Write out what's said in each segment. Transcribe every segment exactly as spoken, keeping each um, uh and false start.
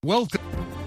Welcome.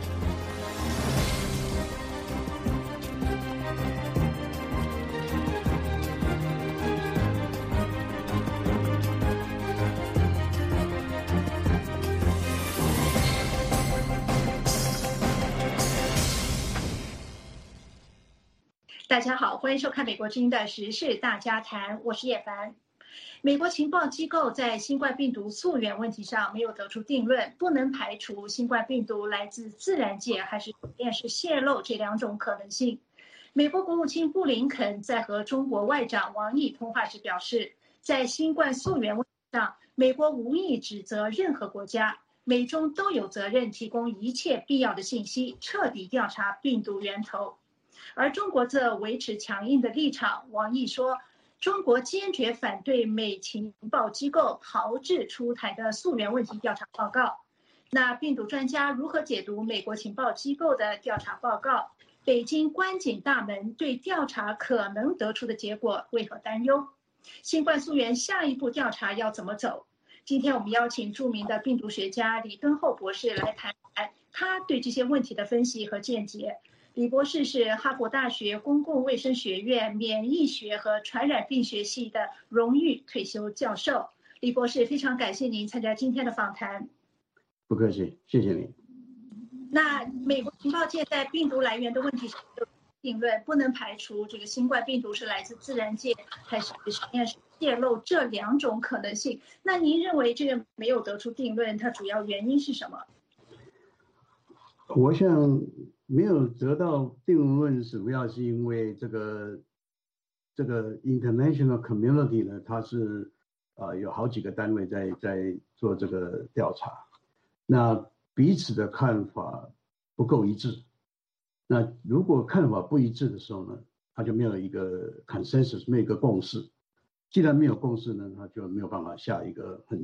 大家好，欢迎收看美国之音的时事大家谈，我是叶凡。美国情报机构在新冠病毒溯源问题上没有得出定论，不能排除新冠病毒来自自然界还是实验室泄露这两种可能性。美国国务卿布林肯在和中国外长王毅通话时表示，在新冠溯源问题上，美国无意指责任何国家，美中都有责任提供一切必要的信息，彻底调查病毒源头。而中国则维持强硬的立场。王毅说，中国坚决反对美情报机构炮制出台的溯源问题调查报告。那病毒专家如何解读美国情报机构的调查报告？北京关紧大门，对调查可能得出的结果为何担忧？新冠溯源下一步调查要怎么走？今天我们邀请著名的病毒学家李敦厚博士来谈谈他对这些问题的分析和见解。李博士是哈佛大学公共卫生学院免疫学和传染病学系的荣誉退休教授。李博士，非常感谢您参加今天的访谈。 不客气，谢谢你。 那美国情报界在病毒来源的问题上有定论，不能排除这个新冠病毒是来自自然界还是实验室泄露这两种可能性。那您认为这个没有得出定论，它主要原因是什么？ 我想没有得到定论，主要是因为这个这个 international community 呢，它是呃有好几个单位在在做这个调查，那彼此的看法不够一致。那如果看法不一致的时候呢，它就没有一个 consensus， 没有一个共识。既然没有共识呢，它就没有办法下一个很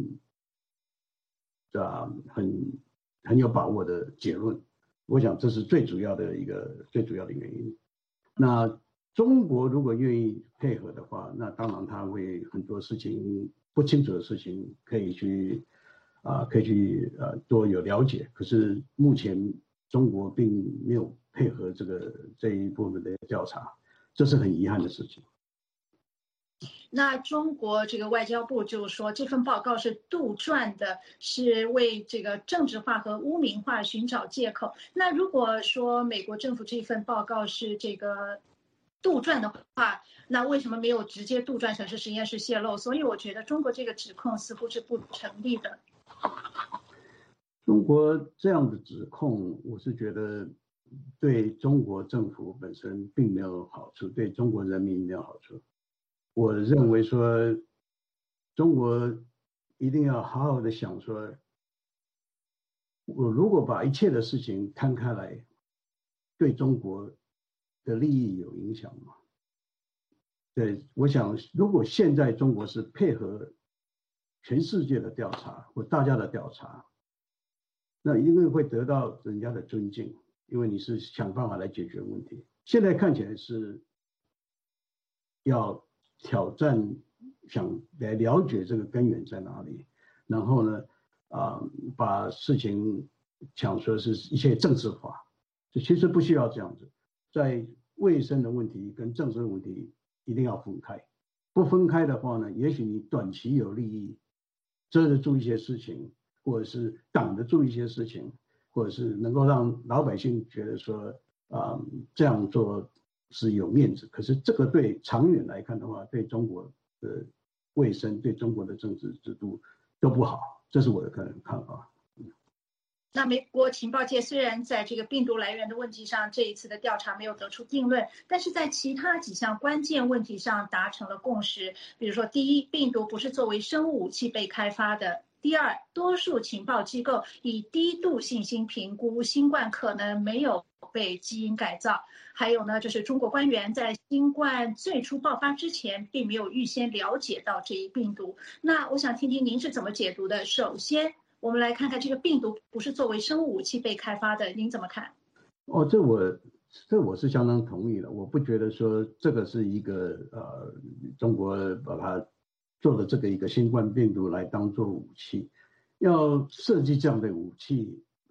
啊很很有把握的结论。我想这是最主要的一个最主要的原因。那中国如果愿意配合的话，那当然他会很多事情不清楚的事情可以去啊、呃、可以去呃多有了解。可是目前中国并没有配合这个这一部分的调查，这是很遗憾的事情。 那中国这个外交部就说这份报告是杜撰的，是为这个政治化和污名化寻找借口。那如果说美国政府这份报告是这个杜撰的话，那为什么没有直接杜撰成是实验室泄露？所以我觉得中国这个指控似乎是不成立的。 中国这样的指控，我是觉得对中国政府本身并没有好处，对中国人民没有好处。我认为说，中国一定要好好的想说，我如果把一切的事情摊开来，对中国的利益有影响吗？对，我想如果现在中国是配合全世界的调查或大家的调查，那一定会得到人家的尊敬，因为你是想办法来解决问题。现在看起来是要挑战，想来了解这个根源在哪里，然后呢，啊、呃，把事情想说是一切政治化，就其实不需要这样子。在卫生的问题跟政治的问题一定要分开，不分开的话呢，也许你短期有利益遮得住一些事情，或者是挡得住一些事情，或者是能够让老百姓觉得说，啊、呃，这样做是有面子，可是这个对长远来看的话，对中国的卫生、对中国的政治制度都不好，这是我的个人看法。 那美国情报界虽然在这个病毒来源的问题上，这一次的调查没有得出定论，但是在其他几项关键问题上达成了共识。比如说，第一，病毒不是作为生物武器被开发的；第二，多数情报机构以低度信心评估新冠可能没有被基因改造；还有呢，就是中国官员在新冠最初爆发之前，并没有预先了解到这一病毒。那我想听听您是怎么解读的？首先，我们来看看这个病毒不是作为生物武器被开发的，您怎么看？ 哦，这我这我是相当同意的。我不觉得说这个是一个呃中国把它做的这个一个新冠病毒来当做武器，要设计这样的武器，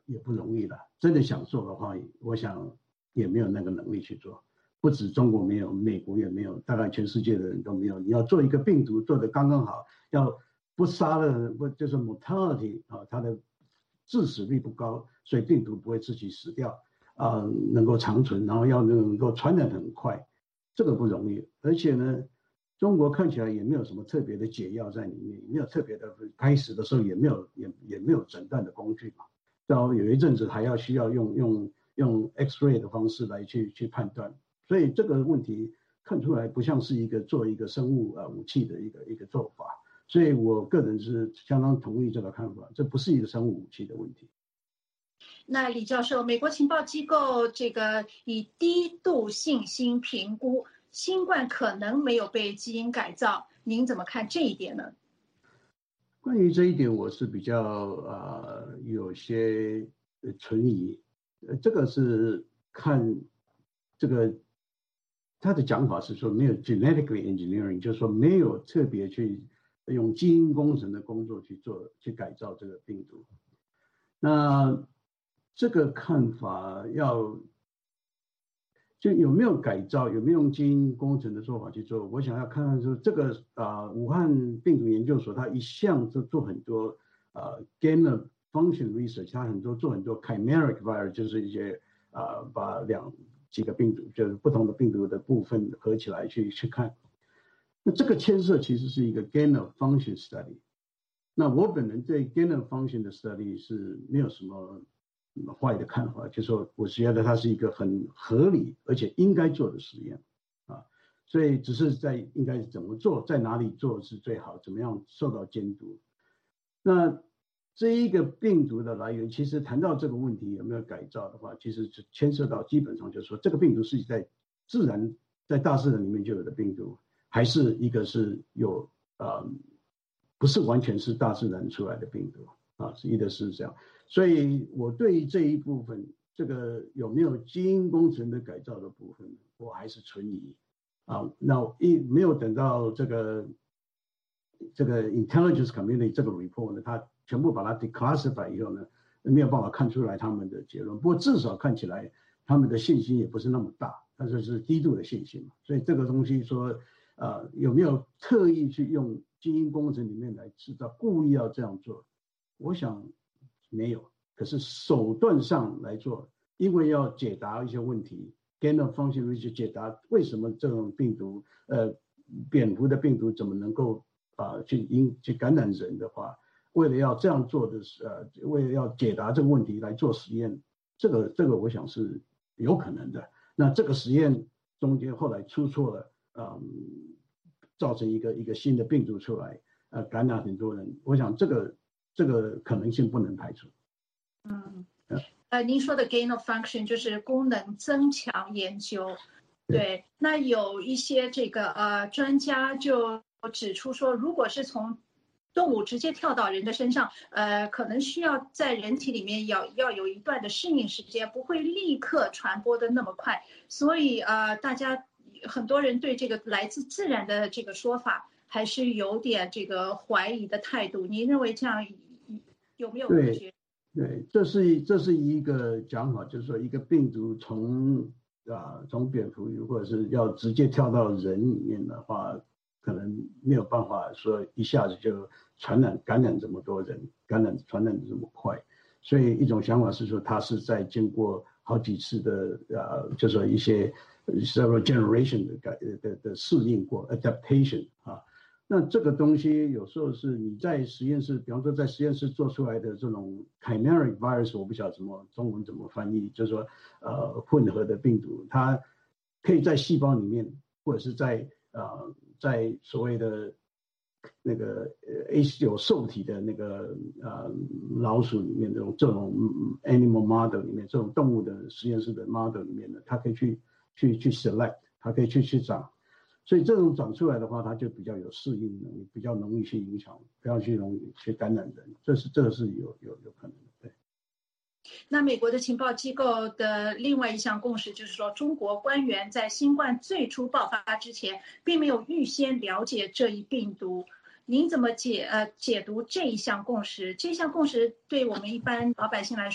也不容易了。真的想做的话，我想也没有那个能力去做。不止中国没有，美国也没有，大概全世界的人都没有。你要做一个病毒做得刚刚好，要不杀的不就是 mortality 啊，它的致死率不高，所以病毒不会自己死掉啊、呃，能够长存，然后要能够传染很快，这个不容易。而且呢，中国看起来也没有什么特别的解药在里面，也没有特别的，开始的时候也没有也也没有诊断的工具嘛。然后有一阵子还要需要用用用 X-ray 的方式来去去判断。所以这个问题看出来不像是一个做一个生物啊武器的一个一个做法，所以我个人是相当同意这个看法，这不是一个生物武器的问题。 那李教授，美国情报机构这个以低度信心评估新冠可能没有被基因改造，您怎么看这一点呢？ 关于这一点，我是比较呃有些存疑，呃，这个是看这个。他的讲法是说没有 genetically engineering， 就是说没有特别去用基因工程的工作去做去改造这个病毒。那这个看法要就有没有改造，有没有用基因工程的做法去做？我想要看看说这个啊、呃，武汉病毒研究所它一向就做很多啊 gain of function research， 它很多做很多 chimeric virus， 就是一些啊、呃、把两几个病毒就是不同的病毒的部分合起来去去看。那这个牵涉其实是一个 gain of function study。那我本人对 gain of function 的 study 是没有什么坏的看法，就是说我觉得它是一个很合理而且应该做的实验啊，所以只是在应该怎么做，在哪里做是最好，怎么样受到监督。那这一个病毒的来源，其实谈到这个问题有没有改造的话，其实牵涉到基本上就是说，这个病毒是在自然在大自然里面就有的病毒，还是一个是有呃不是完全是大自然出来的病毒啊，是一个是这样。所以我对这一部分，这个有没有基因工程的改造的部分，我还是存疑啊。那一没有等到这个这个 intelligence community 这个 report 呢，它全部把它 declassify 以后呢，没有办法看出来他们的结论。不过至少看起来他们的信心也不是那么大，但是是低度的信心嘛。所以这个东西说，呃，有没有特意去用基因工程里面来制造，故意要这样做？我想没有。可是手段上来做，因为要解答一些问题 ，gain of function 去解答为什么这种病毒，呃，蝙蝠的病毒怎么能够啊、呃、去引去感染人的话，为了要这样做的呃，为了要解答这个问题来做实验，这个这个我想是有可能的。那这个实验中间后来出错了，嗯，造成一个一个新的病毒出来，呃，感染很多人。我想这个这个可能性不能排除。 嗯，呃，您说的 gain of function 就是功能增强研究。对，那有一些这个呃专家就指出说，如果是从动物直接跳到人的身上，呃，可能需要在人体里面要要有一段的适应时间，不会立刻传播的那么快。所以呃，大家很多人对这个来自自然的这个说法还是有点这个怀疑的态度。您认为这样有没有科学？ 对，这是这是一个讲法，就是说一个病毒从啊从蝙蝠或者是要直接跳到人里面的话，可能没有办法说一下子就传染感染这么多人，感染传染的这么快。所以一种想法是说，它是在经过好几次的呃，就是说一些 several generation 的改的的适应过 adaptation 啊。那这个东西有时候是你在实验室，比方说在实验室做出来的这种 chimeric virus， 我不晓得怎么中文怎么翻译，就是说呃混合的病毒，它可以在细胞里面，或者是在呃在所谓的那个呃有受体的那个呃老鼠里面这种这种 animal model 里面，这种动物的实验室的 model 里面呢，它可以去去去 select， 它可以去去长。所以这种长出来的话，它就比较有适应能力，比较容易去影响，不要去容易去感染人，这是这个是有有有可能的。对。 那美国的情报机构的另外一项共识就是说，中国官员在新冠最初爆发之前，并没有预先了解这一病毒。您怎么解呃解读这一项共识？这项共识对我们一般老百姓来说，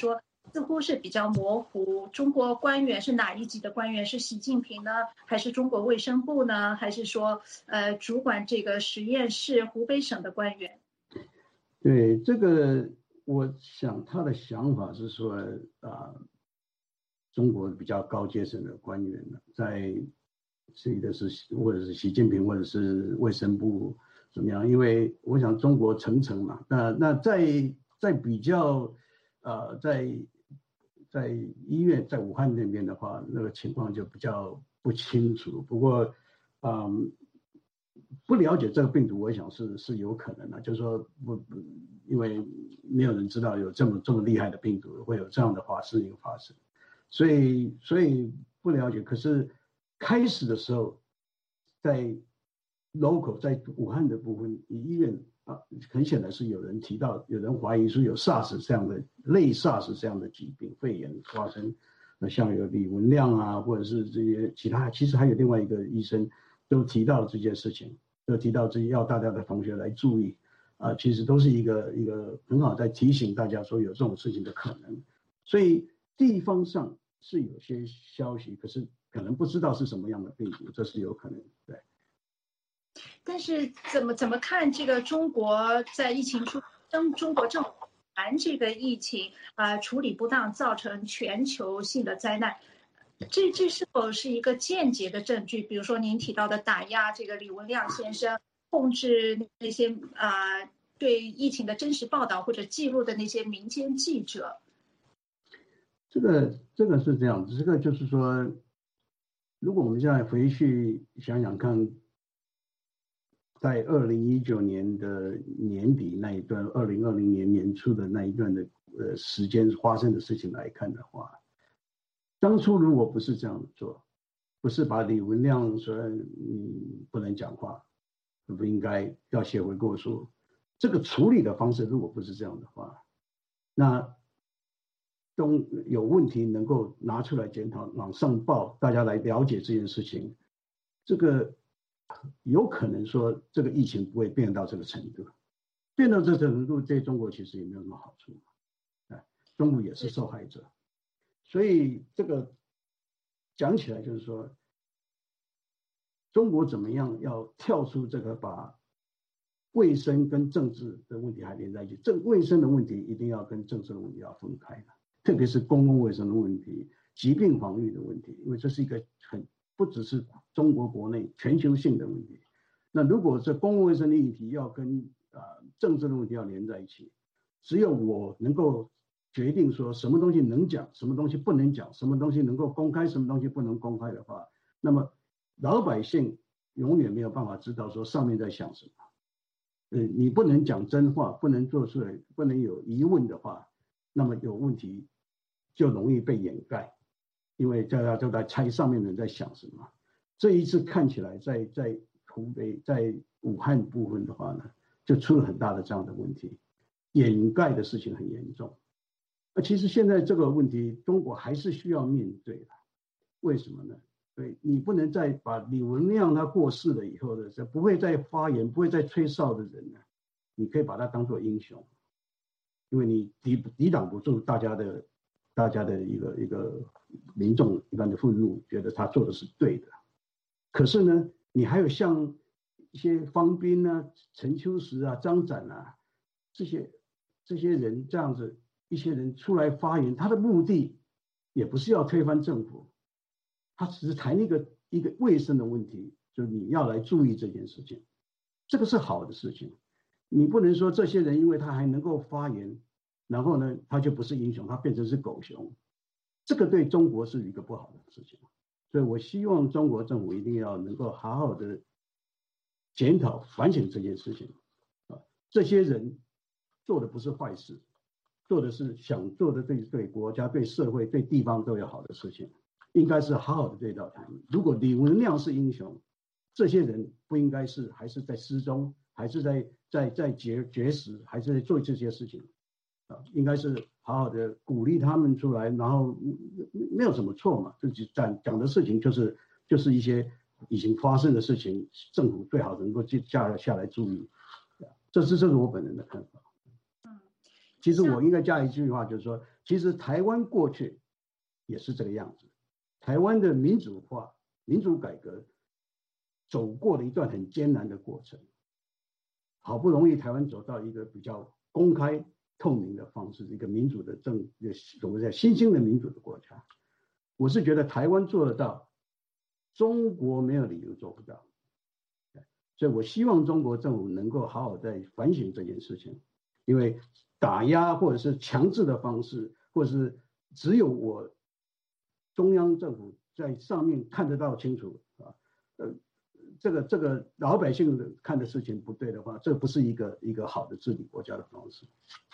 似乎是比较模糊。中国官员是哪一级的官员？是习近平呢，还是中国卫生部呢，还是说呃主管这个实验室湖北省的官员？ 对这个，我想他的想法是说啊、呃，中国比较高阶层的官员呢，在这个是或者是习近平或者是卫生部怎么样？因为我想中国层层嘛，那那在在比较呃在在医院在武汉那边的话，那个情况就比较不清楚。不过，嗯。不了解这个病毒，我想是是有可能的，就是说不不，因为没有人知道有这么这么厉害的病毒会有这样的话事情发生，所以所以不了解。可是开始的时候，在 local 在武汉的部分医院啊，很显然是有人提到，有人怀疑说有 SARS 这样的类 SARS 这样的疾病肺炎发生，那像有李文亮啊，或者是这些其他，其实还有另外一个医生都提到了这件事情。就提到这要大家的同学来注意啊，其实都是一个一个很好在提醒大家说有这种事情的可能，所以地方上是有些消息，可是可能不知道是什么样的病毒，这是有可能。对。 但是怎么怎么看这个中国在疫情出中中国政府谈这个疫情啊、呃、处理不当，造成全球性的灾难？这这是否是一个间接的证据？比如说您提到的打压这个李文亮先生，控制那些啊、呃、对疫情的真实报道或者记录的那些民间记者。 这个这个是这样子，这个就是说，如果我们现在回去想想看，在二零一九年的年底那一段，二零二零年年初的那一段的呃时间发生的事情来看的话。当初如果不是这样做，不是把李文亮说你不能讲话，不应该要写回过书，这个处理的方式如果不是这样的话，那都有问题能够拿出来检讨，往上报，大家来了解这件事情，这个有可能说这个疫情不会变到这个程度，变到这个程度对中国其实也没有什么好处，哎，中国也是受害者。所以这个讲起来就是说，中国怎么样要跳出这个把卫生跟政治的问题还连在一起，政卫生的问题一定要跟政治的问题要分开的，特别是公共卫生的问题、疾病防御的问题，因为这是一个很不只是中国国内全球性的问题。那如果这公共卫生的议题要跟呃政治的问题要连在一起，只有我能够决定说什么东西能讲，什么东西不能讲，什么东西能够公开，什么东西不能公开的话，那么老百姓永远没有办法知道说上面在想什么。呃，你不能讲真话，不能做出来，不能有疑问的话，那么有问题就容易被掩盖，因为大家都在猜上面的人在想什么。这一次看起来在在湖北在武汉部分的话呢，就出了很大的这样的问题，掩盖的事情很严重。那其实现在这个问题，中国还是需要面对的。为什么呢？对，你不能再把李文亮他过世了以后的，不会再发言、不会再吹哨的人呢，你可以把他当作英雄，因为你抵抵挡不住大家的、大家的一个一个民众一般的愤怒，觉得他做的是对的。可是呢，你还有像一些方斌啊、陈秋实啊、张展啊这些这些人这样子。一些人出来发言，他的目的也不是要推翻政府，他只是谈一个一个卫生的问题，就是你要来注意这件事情，这个是好的事情。你不能说这些人因为他还能够发言，然后呢他就不是英雄，他变成是狗熊，这个对中国是一个不好的事情。所以我希望中国政府一定要能够好好的检讨反省这件事情啊，这些人做的不是坏事。做的是想做的对对国家、对社会、对地方都有好的事情，应该是好好的对待他们。如果李文亮是英雄，这些人不应该是还是在失踪，还是在在在绝绝食，还是在做这些事情啊？应该是好好的鼓励他们出来，然后没有什么错嘛。就讲讲的事情就是就是一些已经发生的事情，政府最好能够下下来注意。这是这是我本人的看法。 其实我应该加一句话，就是说，其实台湾过去也是这个样子，台湾的民主化、民主改革走过了一段很艰难的过程，好不容易台湾走到一个比较公开透明的方式，一个民主的政，所谓的新兴的民主的国家。我是觉得台湾做得到，中国没有理由做不到。所以我希望中国政府能够好好在反省这件事情，因为打压或者是强制的方式，或者是只有我中央政府在上面看得到清楚啊，呃，这个这个老百姓的看的事情不对的话，这不是一个一个好的治理国家的方式。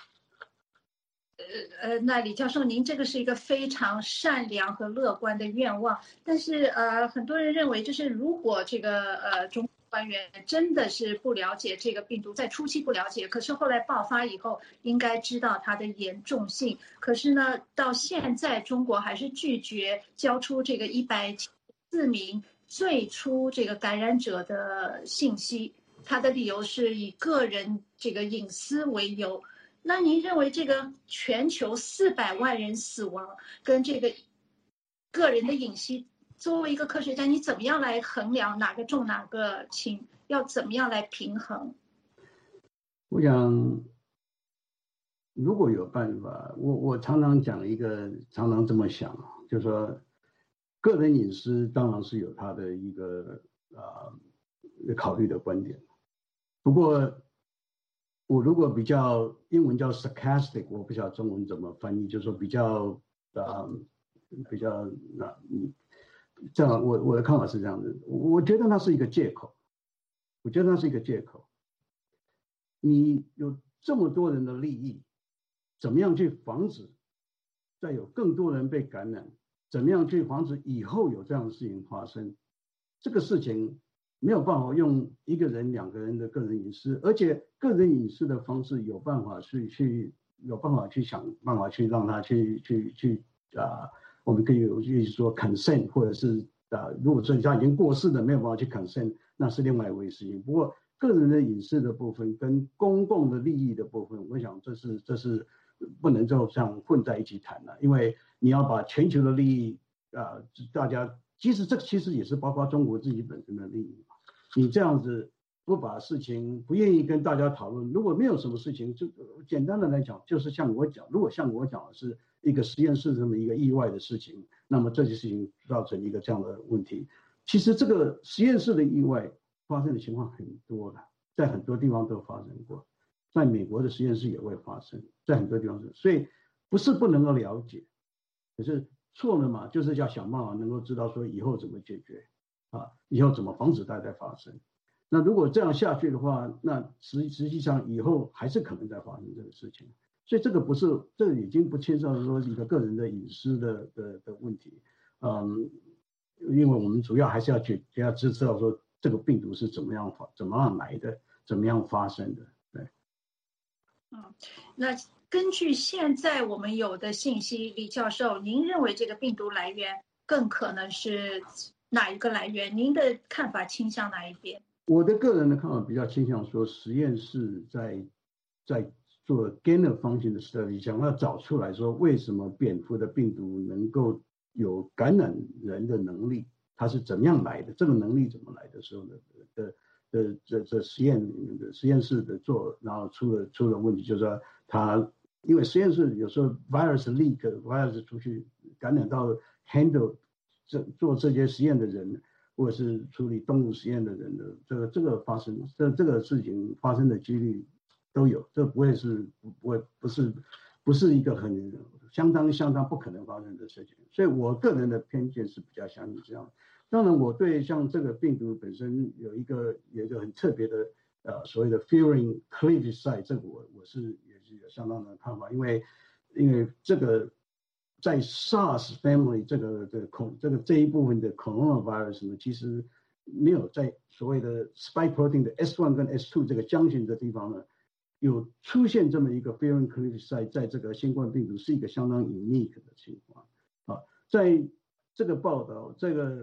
呃呃，那李教授，您这个是一个非常善良和乐观的愿望，但是呃，很多人认为，就是如果这个呃中官员真的是不了解这个病毒，在初期不了解，可是后来爆发以后，应该知道它的严重性。可是呢，到现在中国还是拒绝交出这个一百四名最初这个感染者的信息，他的理由是以个人这个隐私为由。那您认为这个全球四百万人死亡跟这个个人的隐私，作为一个科学家，你怎么样来衡量哪个重哪个轻？要怎么样来平衡？ 我想，如果有办法，我我常常讲一个，常常这么想，就是说，个人隐私当然是有他的一个啊、呃、考虑的观点，不过。我如果比较英文叫 sarcastic， 我不晓得中文怎么翻译，就是说比较啊、呃、比较那、呃、这样我我的看法是这样的，我觉得那是一个借口，我觉得那是一个借口。你有这么多人的利益，怎么样去防止再有更多人被感染？怎么样去防止以后有这样的事情发生？这个事情。没有办法用一个人、两个人的个人隐私，而且个人隐私的方式有办法去去有办法去想办法去让他去去去啊、呃，我们可以有就是说 consent， 或者是啊、呃，如果说他已经过世的没有办法去 consent， 那是另外一回事情。不过个人的隐私的部分跟公共的利益的部分，我想这是这是不能就这样混在一起谈的，因为你要把全球的利益啊、呃，大家。其实这其实也是包括中国自己本身的利益嘛。你这样子不把事情不愿意跟大家讨论，如果没有什么事情，就简单的来讲，就是像我讲，如果像我讲的是一个实验室这么一个意外的事情，那么这件事情造成一个这样的问题。其实这个实验室的意外发生的情况很多了，在很多地方都发生过，在美国的实验室也会发生，在很多地方是，所以不是不能够了解，可是。错了嘛，就是要想办法能够知道说以后怎么解决，啊，以后怎么防止它再发生。那如果这样下去的话，那实实际上以后还是可能再发生这个事情。所以这个不是，这个已经不牵涉说一个个人的隐私的的的问题，嗯，因为我们主要还是要去要知道说这个病毒是怎么样发、怎么样来的、怎么样发生的，对。 嗯，那。根据现在我们有的信息，李教授，您认为这个病毒来源更可能是哪一个来源？您的看法倾向哪一边？ 我的个人的看法比较倾向说，实验室在在做 gain of function 的 study， 想要找出来说为什么蝙蝠的病毒能够有感染人的能力，它是怎么样来的？这个能力怎么来的时候呢？的的这这实验的实验室的做，然后出了出了问题，就是说它。因为实验室有时候 virus leak，virus 出去感染到 handle 这做这些实验的人，或者是处理动物实验的人的这个这个发生，这这个事情发生的几率都有，这不会是不会不是不是一个很相当相当不可能发生的事情。所以我个人的偏见是比较相信这样。当然，我对像这个病毒本身有一个有一个很特别的。呃，所谓的 Furin Cleavage Site， 这个我我是也是有相当的看法，因为因为这个在 SARS family 这个的恐这个这一部分的 coronavirus 呢，其实没有在所谓的 spike protein 的 S 一 跟 S 二 这个junction 形的地方呢，有出现这么一个 Furin Cleavage Site， 在这个新冠病毒是一个相当 unique 的情况啊，在这个报道，这个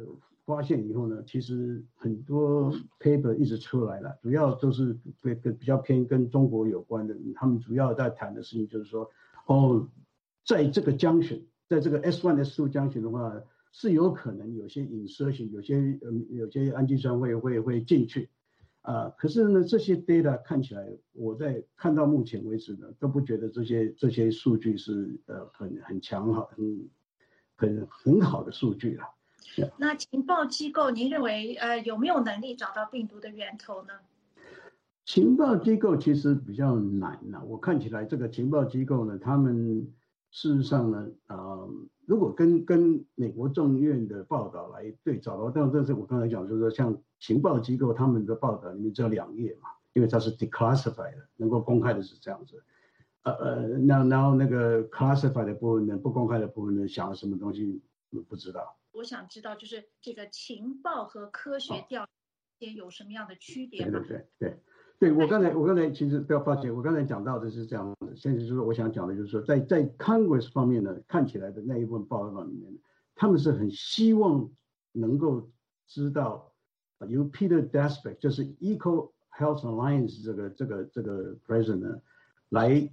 发现以后呢，其实很多 paper 一直出来了，主要都是跟比较偏跟中国有关的，他们主要在谈的事情就是说，哦，在这个 junction， 在这个 S 一 S 二 junction 的话，是有可能有些 insertion， 有些嗯有些氨基酸会会会进去。啊、呃，可是呢，这些 data 看起来，我在看到目前为止呢，都不觉得这些这些数据是呃很很强好、很很很好的数据了。 那情报机构，您认为呃有没有能力找到病毒的源头呢？ 情报机构其实比较难呐、啊，我看起来这个情报机构呢，他们事实上呢，啊、呃，如果跟跟美国众院的报道来对照的话，但这是我刚才讲，就是说像情报机构他们的报道里面只有两页嘛，因为它是 declassified 的，能够公开的是这样子。呃呃，那然后那个 classified 的部分呢，不公开的部分呢，想了什么东西不知道。 我想知道，就是这个情报和科学调查间有什么样的区别吗？ 对对对对。对，我刚才我刚才其实不要抱歉，我刚才讲到的是这样的，现在就是我想讲的就是说，在在 Congress 方面呢，看起来的那一份报告里面，他们是很希望能够知道由 Peter Daszak 就是 Eco Health Alliance 这个这个这个 president 呢来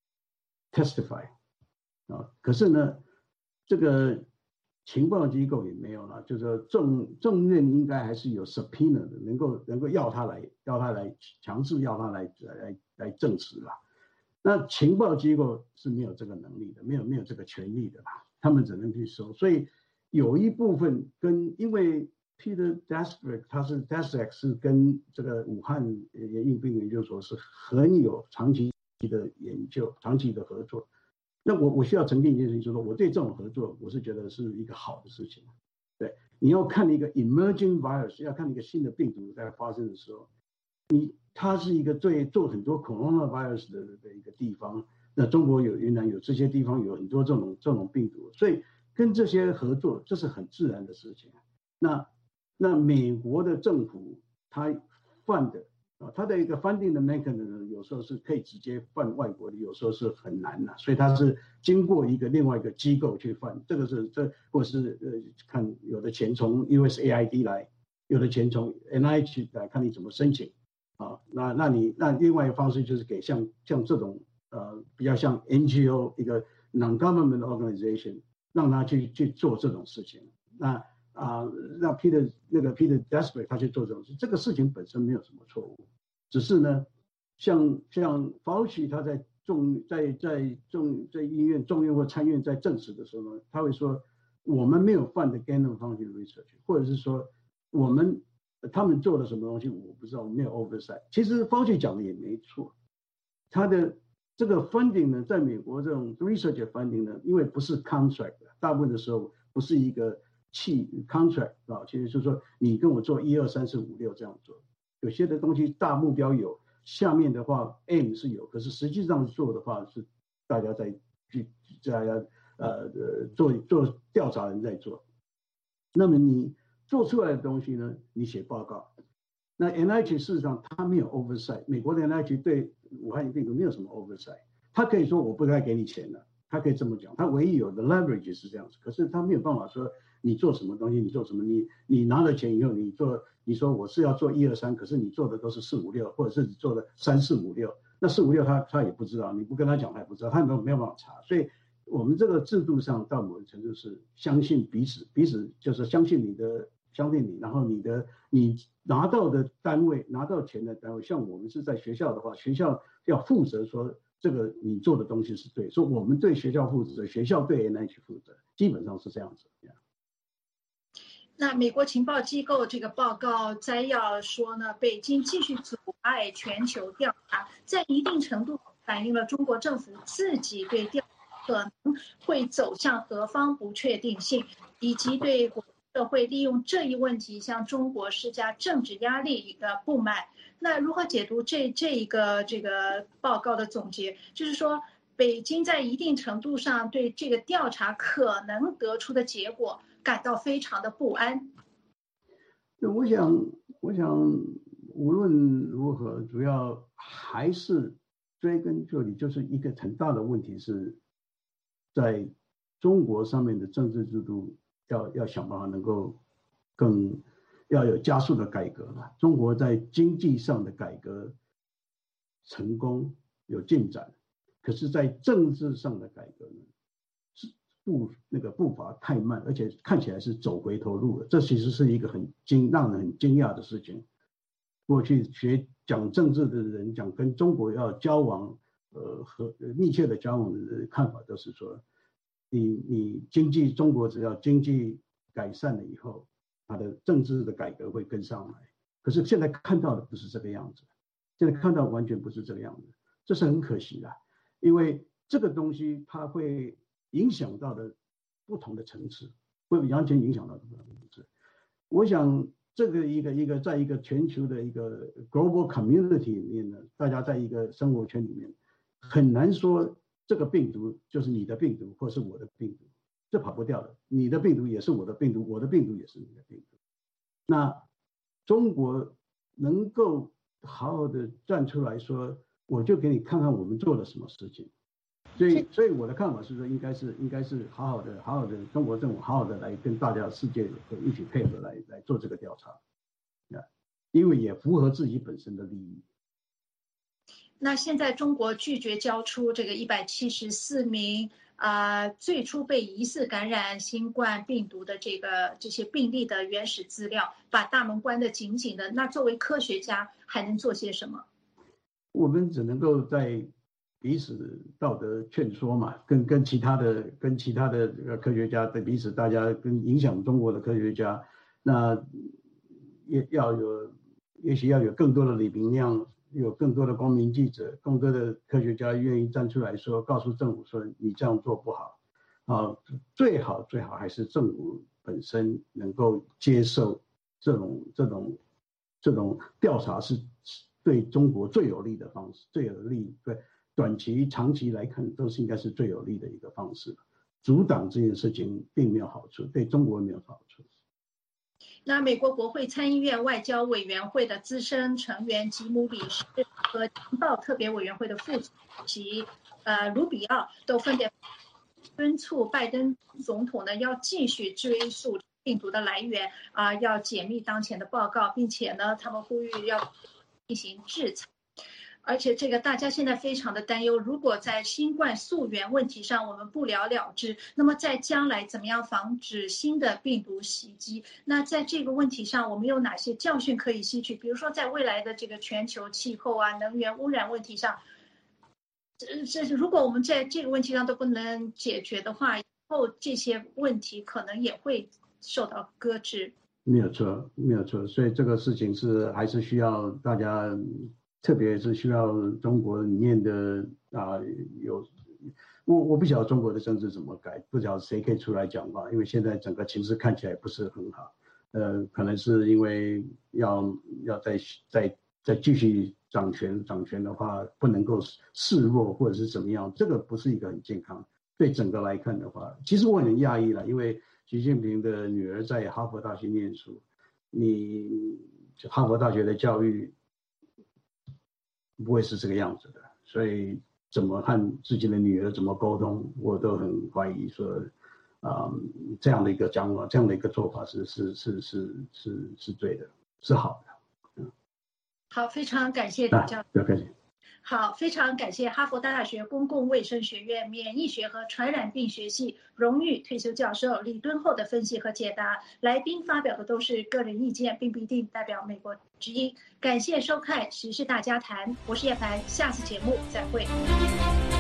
testify 啊，可是呢，这个情报机构也没有了，就是说众众院应该还是有 subpoena 的，能够能够要他来要他来强制要他来来来证实吧。那情报机构是没有这个能力的，没有没有这个权利的吧，他们只能去收。所以有一部分跟因为 Peter Daszak 他是 Daszak 是跟这个武汉炎疫病研究所是很有长期的研究、长期的合作。那我我需要澄清一件事情，就是说我对这种合作，我是觉得是一个好的事情。对，你要看一个 emerging virus， 要看一个新的病毒在发生的时候，你它是一个最做很多 coronavirus 的的一个地方。那中国有云南有这些地方有很多这种这种病毒，所以跟这些合作这是很自然的事情。那那美国的政府它犯的。啊，它的一个 funding 的 mechanism 有时候是可以直接犯外国的，有时候是很难的，所以它是经过一个另外一个机构去犯。这个是这或是呃看有的钱从 U S A I D 来，有的钱从 N I H 来，看你怎么申请啊。那那你那另外一个方式就是给像像这种呃比较像 N G O 一个 non-government organization， 让他去去做这种事情。那啊，让 Peter 那个 Peter Daszak 他去做这种事，这个事情本身没有什么错误，只是呢，像像 Fauci 他在众在在众在医院众院或参院在证实的时候呢，他会说我们没有犯的 gain of function research， 或者是说我们他们做了什么东西我不知道，我没有 oversight。其实 Fauci 讲的也没错，他的这个 funding 呢，在美国这种 research funding 呢，因为不是 contract， 大部分的时候不是一个契 contract 啊，其实就是说你跟我做一二三四五六这样做，有些的东西大目标有，下面的话 aim 是有，可是实际上做的话是大家在去大家呃呃做做调查人在做，那么你做出来的东西呢，你写报告。那 N I H 事实上它没有 oversight， 美国的 N I H 对武汉病毒没有什么 oversight， 他可以说我不该给你钱了，他可以这么讲，他唯一有的 leverage 是这样子，可是他没有办法说你做什么东西，你做什么，你你拿了钱以后，你做你说我是要做一二三，可是你做的都是四五六，或者是你做的三四五六，那四五六他他也不知道，你不跟他讲他也不知道，他没有没有办法查，所以我们这个制度上到某个程度是相信彼此，彼此就是相信你的。相信你，然后你的你拿到的单位拿到钱的单位，像我们是在学校的话，学校要负责说这个你做的东西是对，说我们对学校负责，学校对 N I H 负责，基本上是这样子。 那美国情报机构这个报告摘要说呢，北京继续阻碍全球调查，在一定程度反映了中国政府自己对调查可能会走向何方不确定性，以及对国社会利用这一问题向中国施加政治压力的不满。那如何解读这这一个这个报告的总结？就是说，北京在一定程度上对这个调查可能得出的结果感到非常的不安。 我想，我想无论如何，主要还是追根究底，就是一个很大的问题是，在中国上面的政治制度要要想办法能够更要有加速的改革了。中国在经济上的改革成功有进展，可是在政治上的改革呢，是步那个步伐太慢，而且看起来是走回头路了。这其实是一个很惊让人很惊讶的事情。过去学讲政治的人讲跟中国要交往，呃和密切的交往的看法都是说，你你经济中国只要经济改善了以后，它的政治的改革会跟上来。可是现在看到的不是这个样子，现在看到完全不是这个样子，这是很可惜的，因为这个东西它会影响到的不同的层次，会完全影响到不同的层次。我想这个一个一个在一个全球的一个 global community 里面呢，大家在一个生活圈里面，很难说这个病毒就是你的病毒或是我的病毒，这跑不掉的。你的病毒也是我的病毒，我的病毒也是你的病毒。那中国能够好好的站出来说，我就给你看看我们做了什么事情。所以，所以我的看法是说，应该是应该是好好的、好好的，中国政府好好的来跟大家世界一起配合来来做这个调查，啊，因为也符合自己本身的利益。 那现在中国拒绝交出这个一百七十四名啊、呃、最初被疑似感染新冠病毒的这个这些病例的原始资料，把大门关得紧紧的。那作为科学家还能做些什么？ 我们只能够在彼此道德劝说嘛，跟跟其他的跟其他的科学家的彼此，大家跟影响中国的科学家，那也要有，也许要有更多的李明亮，有更多的光明记者，更多的科学家愿意站出来说，告诉政府说你这样做不好，啊，最好最好还是政府本身能够接受这种这种这种调查是对中国最有利的方式，最有利对。短期、长期来看，都是应该是最有利的一个方式。阻挡这件事情并没有好处，对中国没有好处。 那美国国会参议院外交委员会的资深成员吉姆·里什和情报特别委员会的副主席呃卢比奥都分别敦促拜登总统呢要继续追溯病毒的来源啊、呃，要解密当前的报告，并且呢，他们呼吁要进行制裁。而且这个大家现在非常的担忧，如果在新冠溯源问题上我们不了了之，那么在将来怎么样防止新的病毒袭击？那在这个问题上我们有哪些教训可以吸取？比如说在未来的这个全球气候啊、能源污染问题上，这这如果我们在这个问题上都不能解决的话，以后这些问题可能也会受到搁置。 没有错，没有错，所以这个事情是还是需要大家。特别是需要中国里面的啊、呃、有，我我不晓得中国的政治怎么改，不晓得谁可以出来讲话，因为现在整个情势看起来不是很好，呃，可能是因为要要再再再继续掌权，掌权的话不能够示弱或者是怎么样，这个不是一个很健康。对整个来看的话，其实我很讶异了，因为习近平的女儿在哈佛大学念书，你哈佛大学的教育。不会是这个样子的，所以怎么和自己的女儿怎么沟通，我都很怀疑说，啊、嗯，这样的一个讲法，这样的一个做法是是是是是是对的，是好的。嗯， 好，非常感谢李教授。 不要客气。 好，非常感谢哈佛大学公共卫生学院免疫学和传染病学系荣誉退休教授李敦厚的分析和解答。来宾发表的都是个人意见，并不一定代表美国之音。感谢收看《时事大家谈》，我是叶凡，下次节目再会。